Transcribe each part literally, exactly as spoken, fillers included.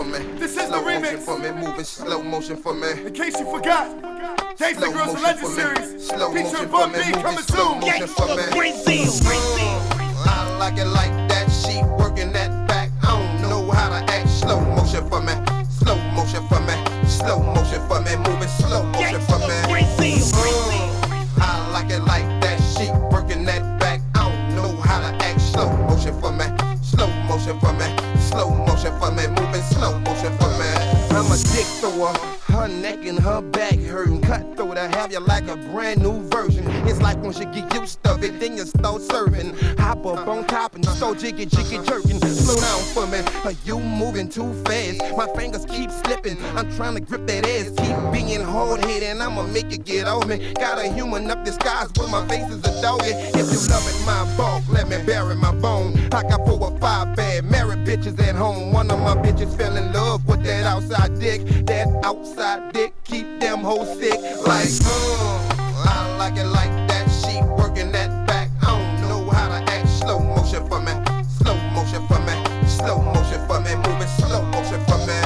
me. This is slow the remix. motion for me, moving slow motion for me. In case you forgot, Gangsta Slow Girls motion Legend for me. Series, Slow motion featuring for Bun me, B moving coming slow soon. motion for me. Brazil, Brazil. I like it like that. She working that back. I don't know how to act. Slow motion for me. Slow motion for me. Slow motion for me. Moving slow motion for me. Brazil, Mm, I like it like that. She working that back. I don't know how to act. Slow motion for me. Slow motion for me. Slow motion for me. Moving slow motion for me. I'm a dick thrower. Her neck and her back hurting. Cutthroat, I have you like a brand new version. It's like once you get used to it, then you start serving. Hop up on top and start jiggy jiggy jerking. Slow down for me, are you moving too fast? My fingers keep slipping, I'm trying to grip that ass. Keep being hard-headed and I'ma make you get on me. Got a human up disguised with my face is a doggy. If you loving my bulk, let me bury my bone. I got four or five bad married bitches at home. One of my bitches fell in love with that outside dick. That outside dick keep them hoes sick. Like, uh, I like it like that. She working that back. I don't know how to act. Slow motion for me. Slow motion for me. Slow motion for me. Moving slow motion for me.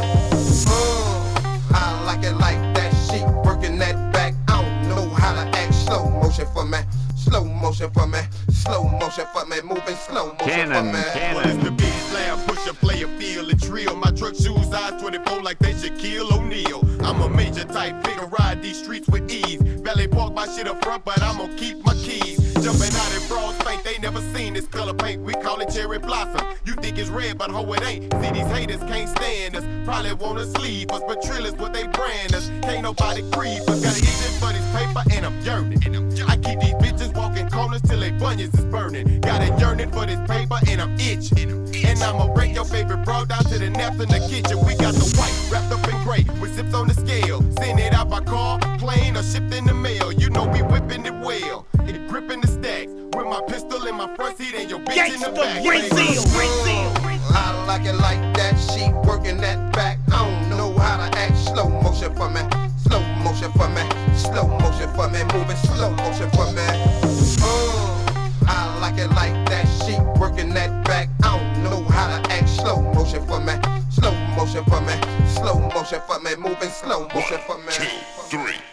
Uh, I like it like that. She working that back. I don't know how to act. Slow motion for me. Slow motion for me. Slow motion for me. Moving slow motion Cannon, for me. Cannon. Well, it's the big slam, push a player, feel and trill. My truck shoes, eyes twenty-four like they Shaquille O'Neal. I'm a major type, figure ride these streets with ease. Belly park my shit up front, but I'm gonna keep my keys. Jumping out in broad space, they never seen this color paint. We call it cherry blossom. You think it's red, but ho, it ain't. See, these haters can't stand us. Probably wanna sleep us, but trill is what they brand us. Can't nobody creep us. Gotta eat this for this paper, and I'm yearning. I keep these bitches walking corners till they bunions is burning. Got it yearning for this paper, and I'm itching. And I'ma break your favorite bra down to the naps in the kitchen. We got the white wrapped up in gray with zips on the scale. Send it out by car, plane, or shipped in the mail. You know we whipping it well and gripping the stacks with my pistol in my front seat and your bitch in the back. Brazil, Brazil. I like it like that. She working that back. I don't know how to act. Slow motion for me. Slow motion for me. Slow motion for me. Moving slow motion for me. Uh, I like it like that. She working that back. I don't know how to act. Slow motion for me. Slow motion for me. Slow motion for me. Moving slow motion for me.